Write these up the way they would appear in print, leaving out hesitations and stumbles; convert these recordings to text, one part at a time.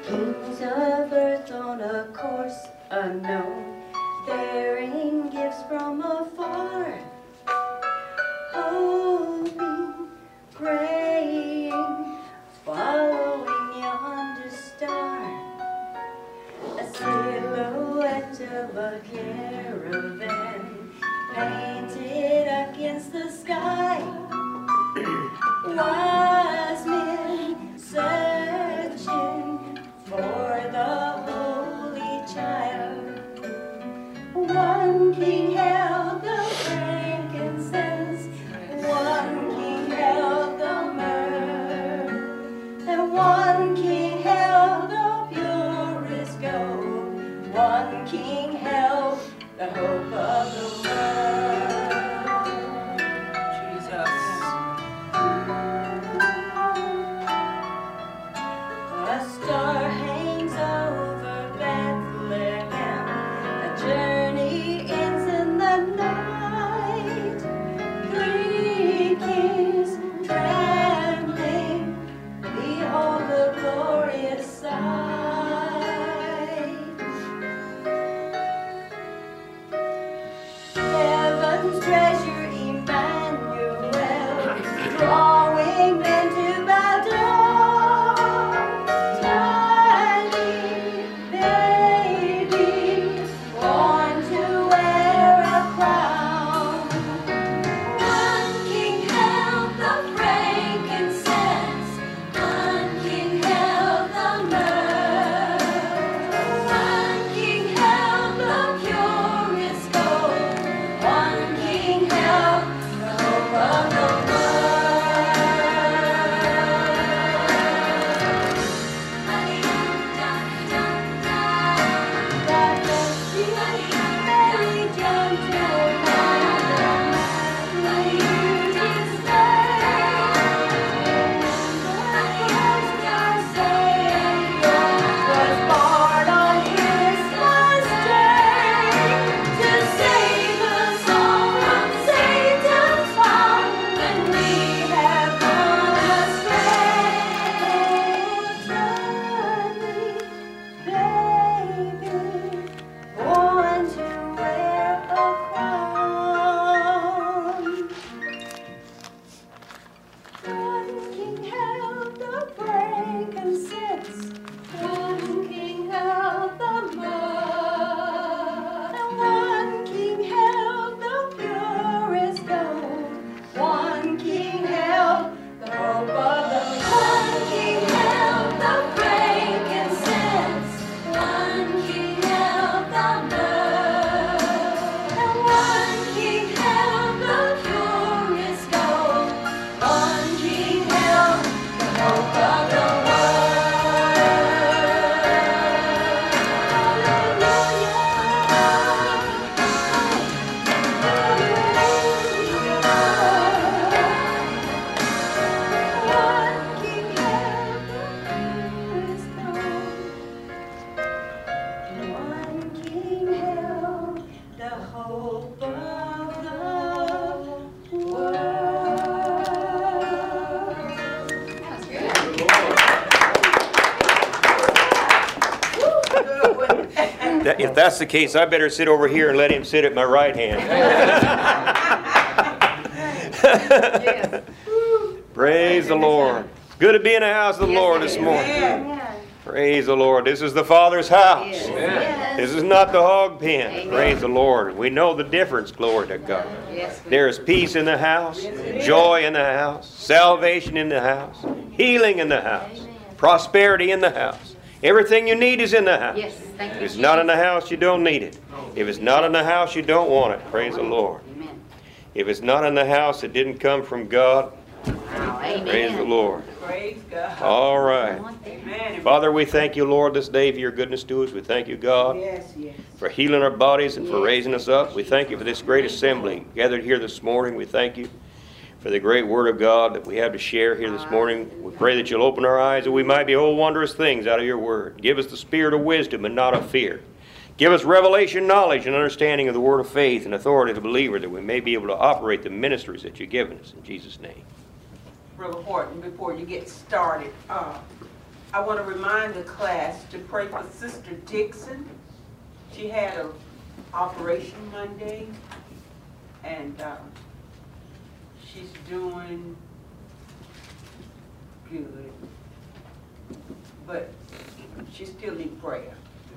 Kings of earth on a course unknown, bearing gifts from afar, hoping, praying, following yonder star. A silhouette of a caravan painted against the sky. Wise men searching for the Holy Child. One king held the frankincense, one king held the myrrh, and one king held the purest gold. One king held the hope of the world. Jesus. A star hangs over Bethlehem, a journey ends in the night. Three kings trembling, behold the glorious sight. Heaven's treasure Emmanuel, drawing men to bow down. Tiny baby, born to wear a crown. One king held the frankincense, one king held the myrrh, one king held the purest gold, one king held the hope of the world. God bless you, Mary, gentle Mother, may you be saved. The Savior was born on Christmas Day to save us all from Satan's power when we have gone astray. Tiny baby, born to wear a crown. One king held the frankincense, one king held the myrrh, and one king held the purest gold, one king held the hope of the world. One king held the frankincense, one king held the myrrh, and one king held the purest gold, one king held the hope of the world. One king held the purest gold, one king held the hope of the world. If that's the case, I better sit over here and let him sit at my right hand. Praise the Lord. It's good to be in the house of the Lord this morning. Praise the Lord. This is the Father's house. This is not the hog pen. Praise the Lord. We know the difference. Glory to God. There is peace in the house, joy in the house, salvation in the house, healing in the house, prosperity in the house. Everything you need is in the house. Yes, thank you. If it's not in the house, you don't need it. If it's not in the house, you don't want it. Praise the Lord. Amen. If it's not in the house, it didn't come from God. Wow, amen. Praise the Lord. Praise God. All right. Amen. Father, we thank you, Lord, this day for your goodness to us. We thank you, God, Yes, yes. for healing our bodies and for raising us up. We thank you for this great assembly gathered here this morning. We thank you for the great word of God that we have to share here this morning. We pray that you'll open our eyes that we might behold wondrous things out of your word. Give us the spirit of wisdom and not of fear. Give us revelation, knowledge, and understanding of the word of faith and authority of the believer, that we may be able to operate the ministries that you've given us. In Jesus' name. Brother Horton, before you get started, I I want to remind the class to pray for Sister Dixon. She had an operation Monday, and she's doing good, but she still needs prayer.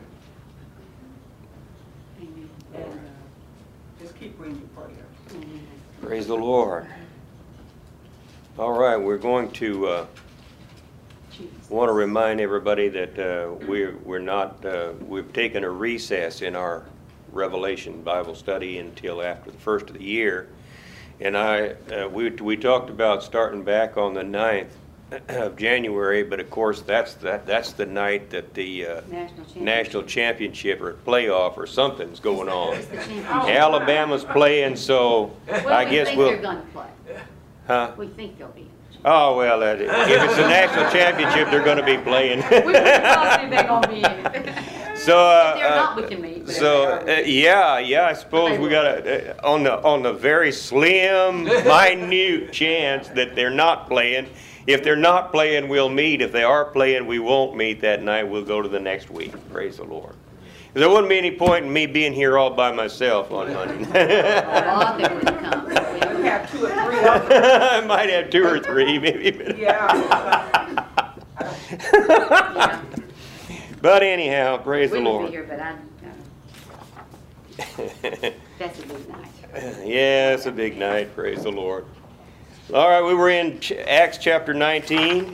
And just keep her in your prayer. Praise the Lord. All right, we're going to want to remind everybody that we've taken a recess in our Revelation Bible study until after the first of the year, and we talked about starting back on the 9th of January, but of course that's the night that the national championship or playoff or something's going on. Alabama's playing, so I guess they're going to play. Huh? We think they'll be. Oh, well, if it's the national championship, they're going to be playing. We they're going to be in it. So, if they're not, we can meet. Yeah, I suppose we got to, on the very slim, minute chance that they're not playing. If they're not playing, we'll meet. If they are playing, we won't meet that night. We'll go to the next week. Praise the Lord. There wouldn't be any point in me being here all by myself on Monday. We have 2 or 3 of them. I might have 2 or 3, maybe. Yeah. Yeah. But anyhow, praise the Lord. We would be here, but that's a big night. Yeah, it's a big night. Praise the Lord. All right, we were in Acts chapter 19.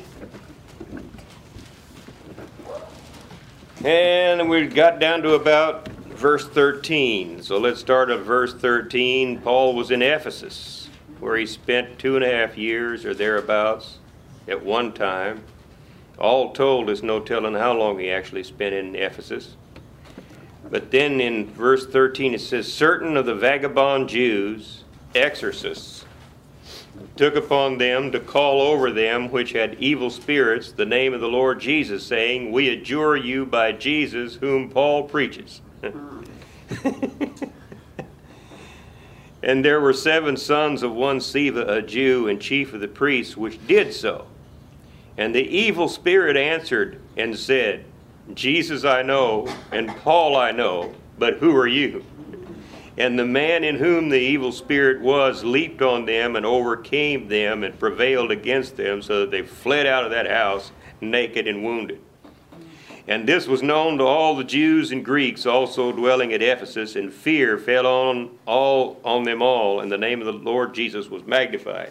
And we got down to about verse 13. So let's start at verse 13. Paul was in Ephesus, where he spent 2.5 years or thereabouts at one time. All told, there's no telling how long he actually spent in Ephesus. But then in verse 13 it says, certain of the vagabond Jews, exorcists, took upon them to call over them which had evil spirits the name of the Lord Jesus, saying, we adjure you by Jesus whom Paul preaches. And there were 7 sons of one Sceva, a Jew, and chief of the priests, which did so. And the evil spirit answered and said, Jesus I know, and Paul I know, but who are you? And the man in whom the evil spirit was leaped on them and overcame them and prevailed against them, so that they fled out of that house naked and wounded. And this was known to all the Jews and Greeks also dwelling at Ephesus, and fear fell on them all, and the name of the Lord Jesus was magnified.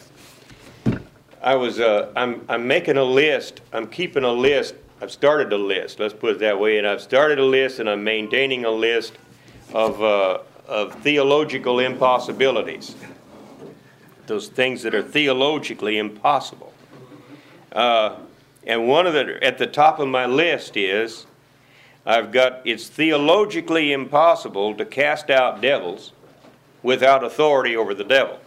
I'm making a list. I'm keeping a list. I've started a list. Let's put it that way. And I've started a list, and I'm maintaining a list of theological impossibilities. Those things that are theologically impossible. And one of at the top of my list is, it's theologically impossible to cast out devils without authority over the devil.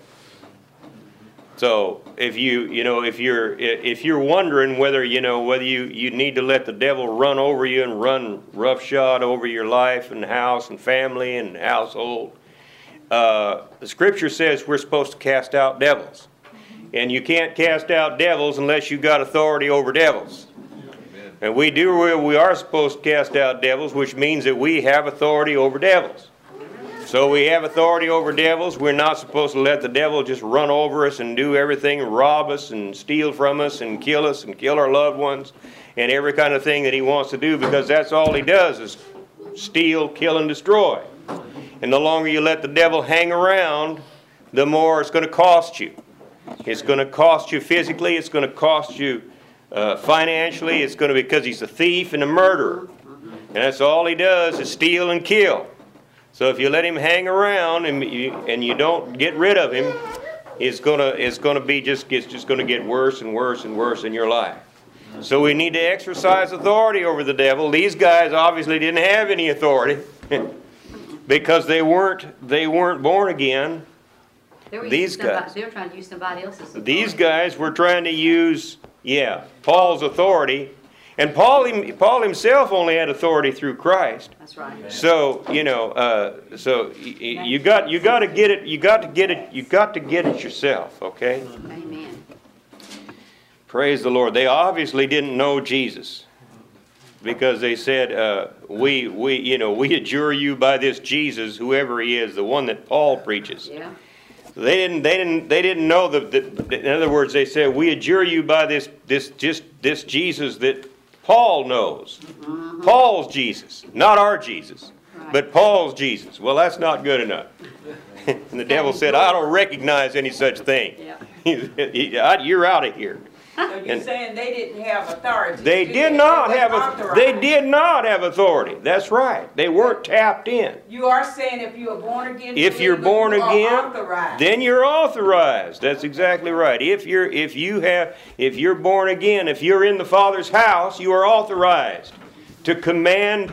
So if you're wondering whether you need to let the devil run over you and run roughshod over your life and house and family and household, the Scripture says we're supposed to cast out devils, and you can't cast out devils unless you got authority over devils. And we are supposed to cast out devils, which means that we have authority over devils. So we have authority over devils. We're not supposed to let the devil just run over us and do everything, rob us and steal from us and kill our loved ones and every kind of thing that he wants to do, because that's all he does is steal, kill, and destroy. And the longer you let the devil hang around, the more it's going to cost you. It's going to cost you physically. It's going to cost you financially. It's going to be because he's a thief and a murderer. And that's all he does is steal and kill. So if you let him hang around and you don't get rid of him, it's going to get worse and worse and worse in your life. So we need to exercise authority over the devil. These guys obviously didn't have any authority because they weren't born again. These guys, they were trying to use somebody else's authority. These guys were trying to use Paul's authority. And Paul himself only had authority through Christ. That's right. So you got to get it. You got to get it yourself. Okay. Amen. Praise the Lord. They obviously didn't know Jesus. because they said, we adjure you by this Jesus, whoever he is, the one that Paul preaches. Yeah. They didn't know in other words, they said, we adjure you by this Jesus that Paul knows. Paul's Jesus, not our Jesus, but Paul's Jesus. Well, that's not good enough. And the devil said, I don't recognize any such thing. Yeah. You're out of here. So you're saying they didn't have authority? They did not have authority. That's right. They weren't tapped in. You are saying if you are born again, If you're born you are again, authorized. then you're authorized. That's exactly right. If you're born again, if you're in the Father's house, you are authorized to command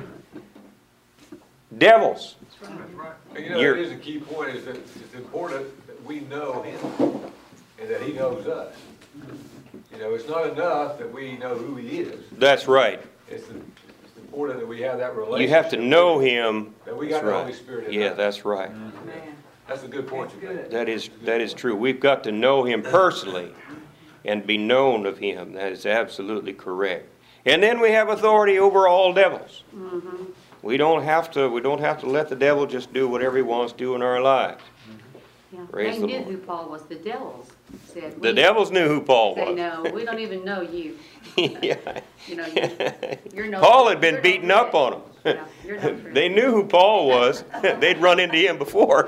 devils. That's right. And that is a key point, is that it's important that we know him and that he knows us. It's not enough that we know who he is. That's right. It's important that we have that relationship. You have to know him. That we got the Holy Spirit in us. Yeah, that's right. Man, That's a good point you made. That is true. We've got to know him personally and be known of him. That is absolutely correct. And then we have authority over all devils. Mm-hmm. We don't have to let the devil just do whatever he wants to do in our lives. Yeah. Praise They the knew Lord. who Paul was. The devils said, The devils knew who Paul They was. know, we don't even know you. Yeah. You're no Paul had you're been no beaten up threat. on him. Yeah, you're no threat. They knew who Paul was. They'd run into him before.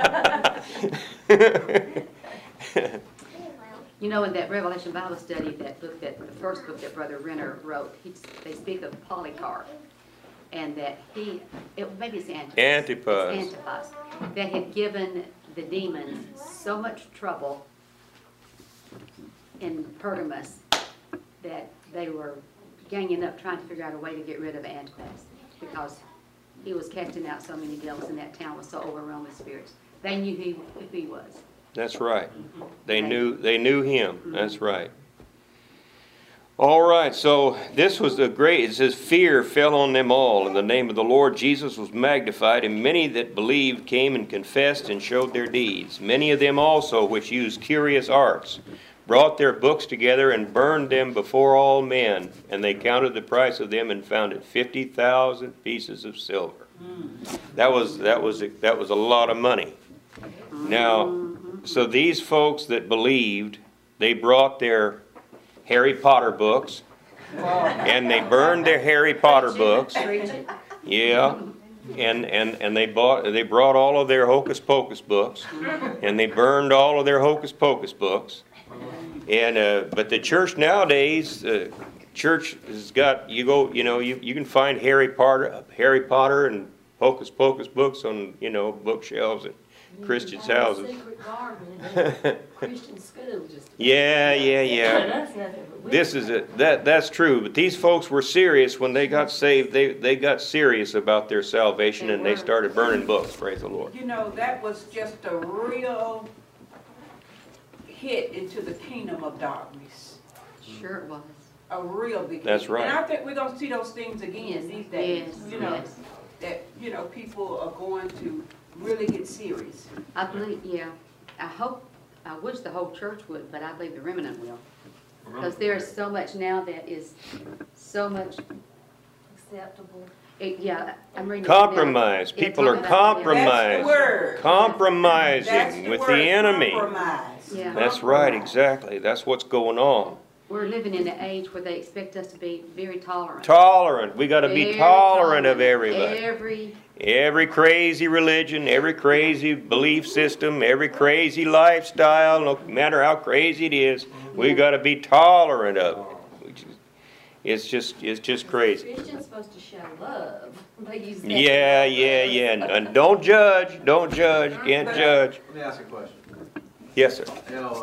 You know, in that Revelation Bible study, the first book that Brother Renner wrote, they speak of Polycarp, and that maybe it's Antipas. Antipas. It's Antipas, that had given the demons so much trouble in Pergamus that they were ganging up trying to figure out a way to get rid of Antipas, because he was casting out so many devils and that town was so overrun with spirits. They knew who he was. That's right. They knew him. That's right. All right, so this was it says, fear fell on them all, and the name of the Lord Jesus was magnified, and many that believed came and confessed and showed their deeds. Many of them also, which used curious arts, brought their books together and burned them before all men, and they counted the price of them and found it 50,000 pieces of silver. That was a lot of money. Now, so these folks that believed, they brought their Harry Potter books, and they burned their Harry Potter books. Yeah, and they brought all of their Hocus Pocus books, and they burned all of their Hocus Pocus books. And but the church nowadays, church has got you can find Harry Potter and Hocus Pocus books on bookshelves at Christians' houses. Christian school just. Yeah. That's nothing but This is it. That's true. But these folks were serious when they got saved. They got serious about their salvation, and they started burning books. Praise the Lord. that was just a real hit into the kingdom of darkness. Sure it was. A real big That's hit. right. And I think we're going to see those things again these days. Yes, yes. That people are going to really get serious. I believe, yeah. I wish the whole church would, but I believe the remnant will. Because there is so much now that is so much, acceptable. I'm reading. Compromise. Yeah, People are talking about- compromising. That's the word. Compromising That's the with word, the enemy. compromise. Yeah. That's right. Exactly. That's what's going on. We're living in an age where they expect us to be very tolerant. Tolerant. We got to be Very tolerant of everybody. Every Every crazy religion, every crazy belief system, every crazy lifestyle, no matter how crazy it is, we got to be tolerant of it. It's just crazy. Christians supposed to show love. They use that. Yeah. And don't judge, can't judge. Let me ask a question. Yes, sir.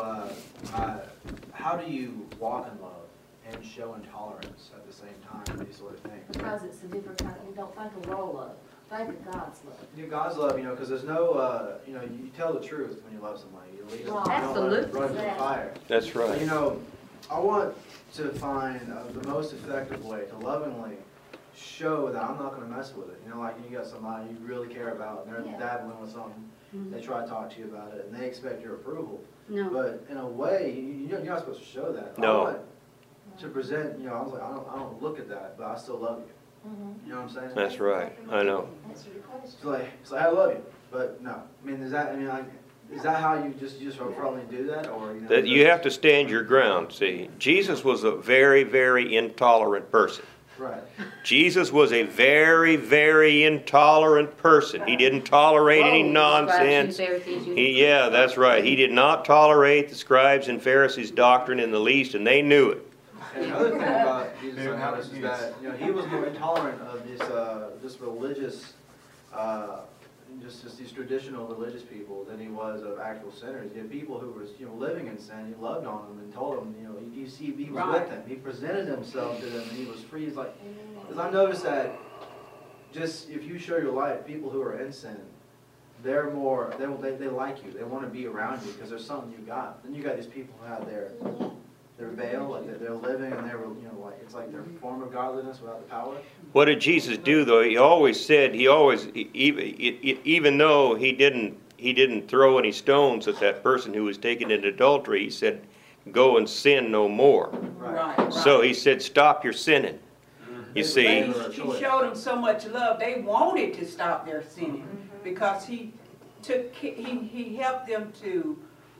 How do you walk in love and show intolerance at the same time? These sort of things. Because it's a different kind. You don't think of roll love. Think of God's love. God's love, because there's no, you tell the truth when you love somebody. You leave them, you don't let Absolutely. it run to the fire. That's right. I want to find the most effective way to lovingly show that I'm not going to mess with it. Like you got somebody you really care about, and they're dabbling with something. They try to talk to you about it, and they expect your approval. No. But in a way, you're not supposed to show that. No. to present, you know, I was like, I don't look at that, but I still love you. You know what I'm saying? That's right. I know. It's like I love you, but no. I mean, is that how you just probably do that, or you know? That you have to stand your ground. See, Jesus was a very, very intolerant person. Right. Jesus was a very, very intolerant person. He didn't tolerate any nonsense. Yeah, that's right. He did not tolerate the scribes and Pharisees' doctrine in the least, and they knew it. And another thing about Jesus I noticed is that, you know, he was more intolerant of this religious, just these traditional religious people than he was of actual sinners. You had people who were, you know, living in sin. He loved on them and told them, you know, he was with them. He presented himself to them, and he was free. He's like, because I noticed that just if you show your light, people who are in sin, they're more, they like you. They want to be around you because there's something you got. Then you got these people who have their veil, like they're living, and they're, you know, like it's like their form of godliness without the power. What did Jesus do though? He always said, even though he didn't throw any stones at that person who was taken into adultery, he said, "Go and sin no more." Right. So he said, "Stop your sinning." You see, He showed them so much love. They wanted to stop their sinning because he helped them to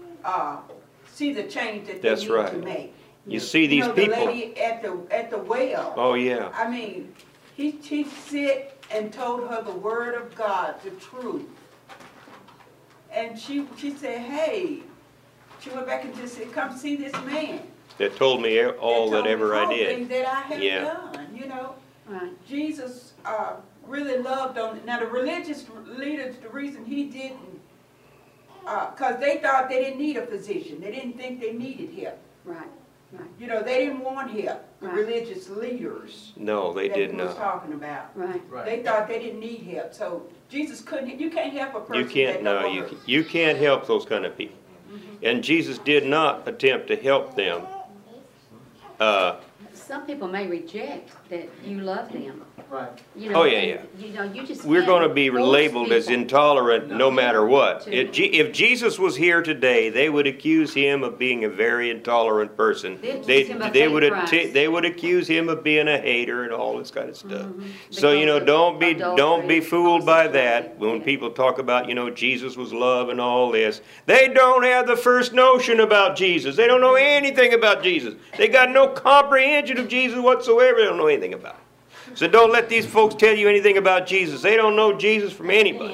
see the change that they That's need right. to make. You see these the people. lady at the well. Oh yeah. I mean, he sit and told her the word of God, the truth, and she said, "Hey," she went back and just said, "Come see this man That told me all that ever I did. that I have Yeah. done." You know, Right. Jesus really loved on. Now the religious leaders, the reason he didn't, because they thought they didn't need a physician. They didn't think they needed help. Right. Right. You know, they didn't want help. The Right. religious leaders No, they that did he was not. talking about. Right. They thought they didn't need help. So Jesus couldn't. You can't help a person. You can't. No, you can't help those kind of people. And Jesus did not attempt to help them. Some people may reject that you love them. Right. You know, Oh, yeah, and, yeah. You know, you just We're can't going to be force labeled as people. intolerant no matter what. To- If Jesus was here today, they would accuse him of being a very intolerant person. They'd accuse him of hate crimes. They would accuse him of being a hater and all this kind of stuff. Mhm. So you know, Because of don't be adultery, fooled by that homosexuality. when Yeah. people talk about, you know, Jesus was love and all this. They don't have the first notion about Jesus. They don't know anything about Jesus. They got no comprehension of Jesus whatsoever. They don't know anything about it. So don't let these folks tell you anything about Jesus. They don't know Jesus from anybody.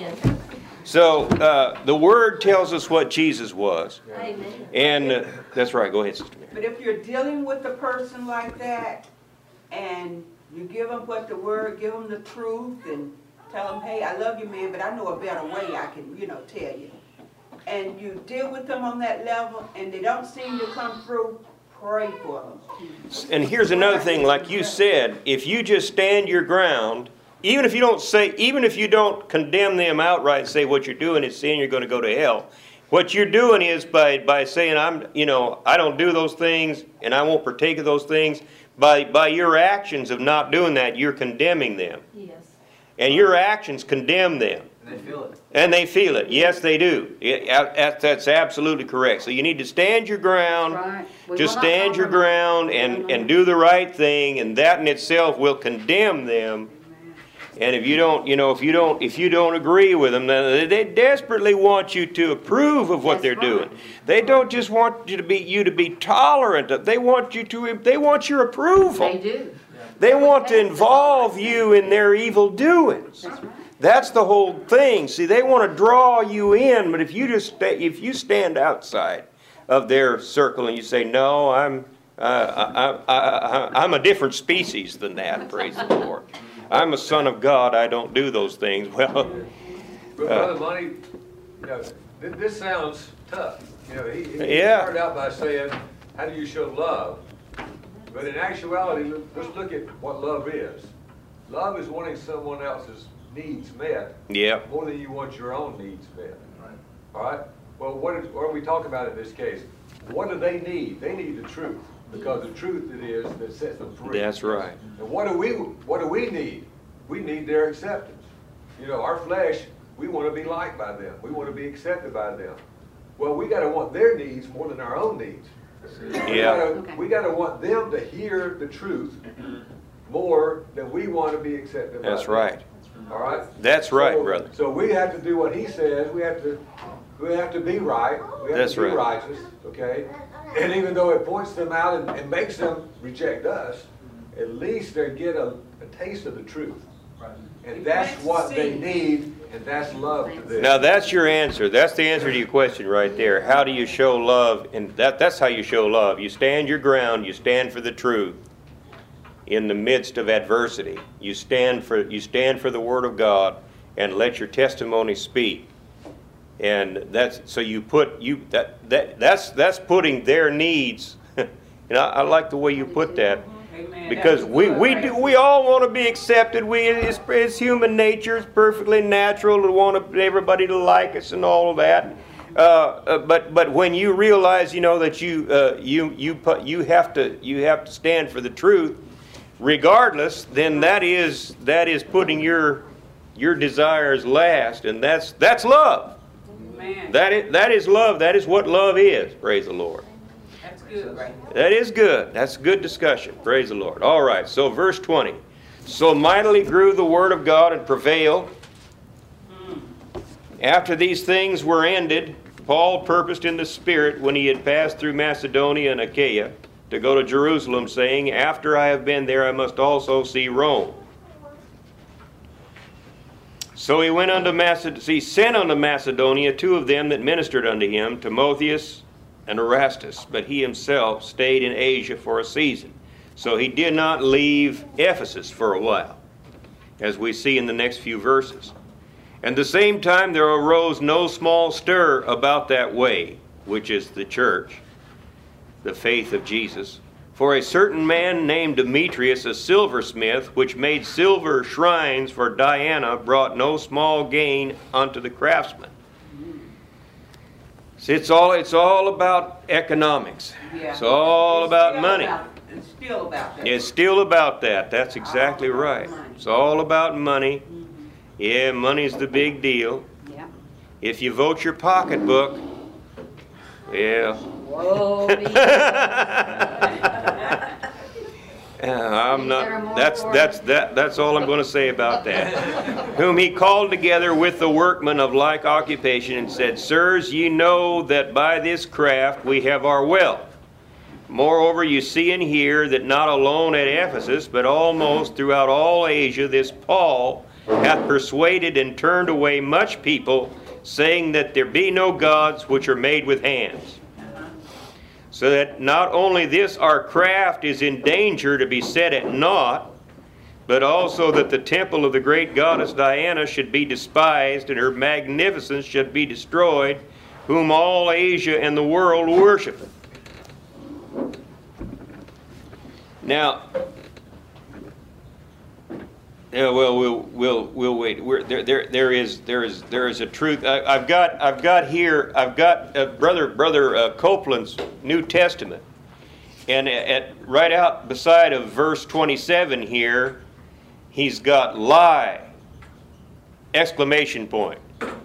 So the Word tells us what Jesus was. And that's right. Go ahead, Sister Mary. But if you're dealing with a person like that, and you give them what the word, give them the truth, and tell them, "Hey, I love you, man, but I know a better way I can, you know, tell you." And you deal with them on that level, and they don't seem to come through, pray for them. And here's another thing, like you said, if you just stand your ground, even if you don't condemn them outright and say what you're doing is sin, you're going to go to hell. What you're doing is by saying I don't do those things and I won't partake of those things. By your actions of not doing that, you're condemning them. Yes. And your actions condemn them. And they feel it. And they feel it. Yes, they do. That's absolutely correct. So you need to stand your ground. Right. We Just will not stand your ground and do the right thing, and that in itself will condemn them. And if you don't agree with them, then they desperately want you to approve of what That's they're right. doing. They don't just want you to be tolerant. They want your approval. They do. They want to involve you in their evil doings. That's right. That's the whole thing. See, they want to draw you in, but if you stand outside of their circle and you say, "No, I'm a different species than that," praise the Lord. I'm a son of God. I don't do those things. Well, But Brother Monty, you know, this sounds tough. You know, he Yeah. started out by saying, "How do you show love?" But in actuality, let's look at what love is. Love is wanting someone else's needs met yeah, more than you want your own needs met. All right? Well, what are we talking about in this case? What do they need? They need the truth, because the truth it is that sets them free. that's right. And what do we need? We need their acceptance. You know, our flesh, we want to be liked by them. We want to be accepted by them. Well, we got to want their needs more than our own needs. Yeah. We gotta want them to hear the truth more than we want to be accepted. That's right. All right? That's right, brother. So we have to do what he says. We have to be right. We have That's to be right. righteous. Okay? And even though it points them out and makes them reject us, at least they get a taste of the truth. And that's what they need, and that's love to them. Now that's your answer. That's the answer to your question right there. How do you show love? And that's how you show love. You stand your ground. You stand for the truth in the midst of adversity. You stand for the Word of God and let your testimony speak. And that's that's putting their needs. And I like the way you put that. Amen. Because we all want to be accepted. It's human nature. It's perfectly natural to want everybody to like us and all of that. But when you realize, that you have to stand for the truth, regardless, then that is putting your desires last, and that's love. Amen. That is love. That is what love is. Praise the Lord. That's good, right? That is good. That's good discussion. Praise the Lord. All right, so verse 20. So mightily grew the word of God and prevailed. After these things were ended, Paul purposed in the Spirit, when he had passed through Macedonia and Achaia, to go to Jerusalem, saying, After I have been there, I must also see Rome. So he went he sent unto Macedonia 2 of them that ministered unto him, Timotheus and Erastus, but he himself stayed in Asia for a season. So he did not leave Ephesus for a while, as we see in the next few verses. And the same time there arose no small stir about that way, which is the church, the faith of Jesus. For a certain man named Demetrius, a silversmith, which made silver shrines for Diana, brought no small gain unto the craftsmen. See, it's all about economics. Yeah. It's all about money. It's still about that. It's still about that. That's exactly right. It's all about money. Yeah, money's the big deal. Yeah. If you vote your pocketbook, yeah. Whoa, I'm not. That's all I'm going to say about that. Whom he called together with the workmen of like occupation, and said, Sirs, ye know that by this craft we have our wealth. Moreover, you see and hear that not alone at Ephesus, but almost throughout all Asia, this Paul hath persuaded and turned away much people, saying that there be no gods which are made with hands. So that not only this our craft is in danger to be set at naught, but also that the temple of the great goddess Diana should be despised, and her magnificence should be destroyed, whom all Asia and the world worshipeth. Now, yeah, well, we'll wait. There is a truth. I've got here Brother Copeland's New Testament, and right out beside of verse 27 here, he's got lie! Exclamation point.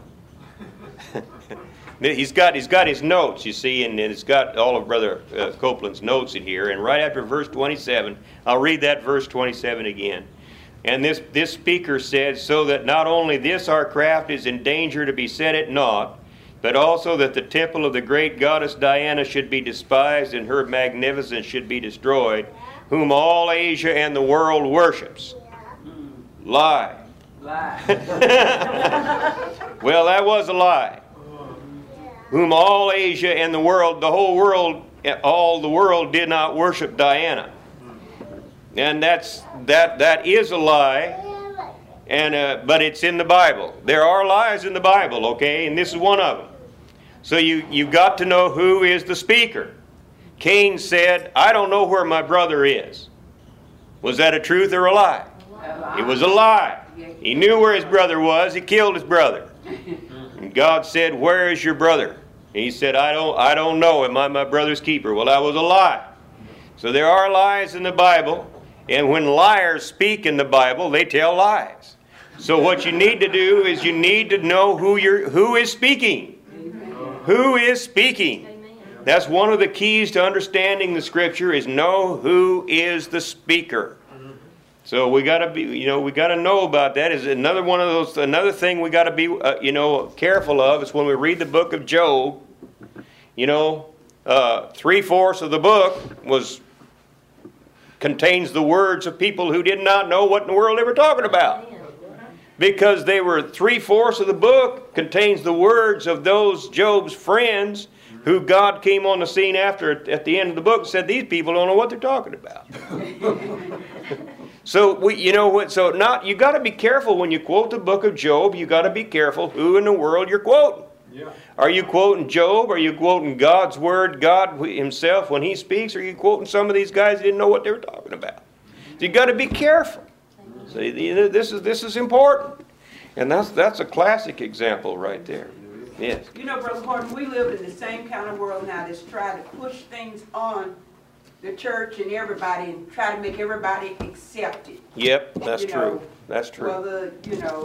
He's got his notes, you see, and it's got all of Brother Copeland's notes in here. And right after verse 27, I'll read that verse 27 again. And this speaker said, so that not only this our craft is in danger to be set at naught, but also that the temple of the great goddess Diana should be despised, and her magnificence should be destroyed, whom all Asia and the world worships. Lie. Lie. Well, that was a lie. Whom all Asia and the world, the whole world, all the world did not worship Diana. And that is a lie, and but it's in the Bible. There are lies in the Bible, okay, and this is one of them. So you've got to know who is the speaker. Cain said, I don't know where my brother is. Was that a truth or a lie? It was a lie. He knew where his brother was. He killed his brother. And God said, where is your brother? And he said, I don't know. Am I my brother's keeper? Well, that was a lie. So there are lies in the Bible. And when liars speak in the Bible, they tell lies. So what you need to do is you need to know who is speaking. Who is speaking? That's one of the keys to understanding the Scripture, is know who is the speaker. So we got to be, we got to know about that. Is another one of those. Another thing we got to be, careful of is when we read the book of Job. 3/4 of the book contains the words of people who did not know what in the world they were talking about. Because they were 3/4 of the book contains the words of those Job's friends who God came on the scene after at the end of the book and said, these people don't know what they're talking about. So you got to be careful when you quote the book of Job. You got to be careful who in the world you're quoting. Yeah. Are you quoting Job? Are you quoting God's word, God himself when he speaks? Or are you quoting some of these guys that didn't know what they were talking about? So you got to be careful. So this is important. And that's a classic example right there. Yes. Brother Horton, we live in the same kind of world now that's trying to push things on the church and everybody and try to make everybody accept it. Yep, that's true. That's true. Whether,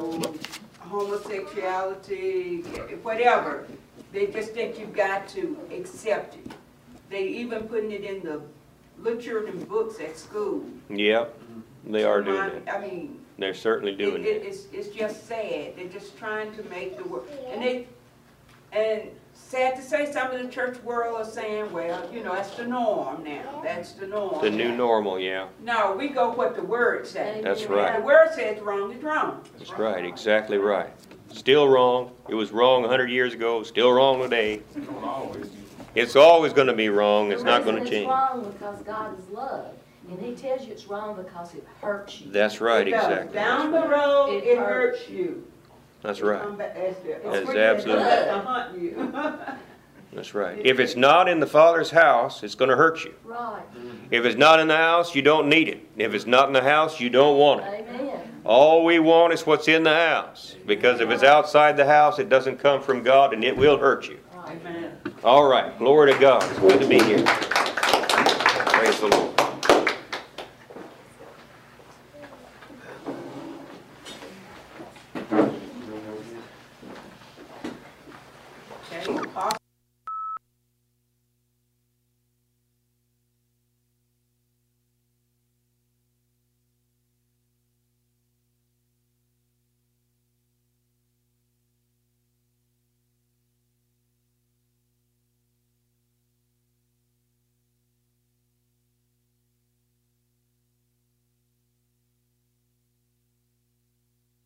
homosexuality, whatever. They just think you've got to accept it. They even putting it in the little children's books at school. Yep, they are doing it. I mean, they're certainly doing it. It's just sad. They're just trying to make the world, and sad to say, some of the church world are saying, well, that's the norm now. That's the norm. The new normal, yeah. No, we go what the Word says. That's right. The Word says wrong is wrong. That's right, exactly right. Still wrong. It was wrong 100 years ago. Still wrong today. It's always going to be wrong. It's not going to change. It's wrong because God is love. And he tells you it's wrong because it hurts you. That's right, exactly. Down the road, it hurts you. That's right. That's absolutely. That's right. If it's not in the Father's house, it's going to hurt you. Right. If it's not in the house, you don't need it. If it's not in the house, you don't want it. Amen. All we want is what's in the house. Because if it's outside the house, it doesn't come from God and it will hurt you. Amen. All right. Glory to God. It's good to be here. Praise the Lord.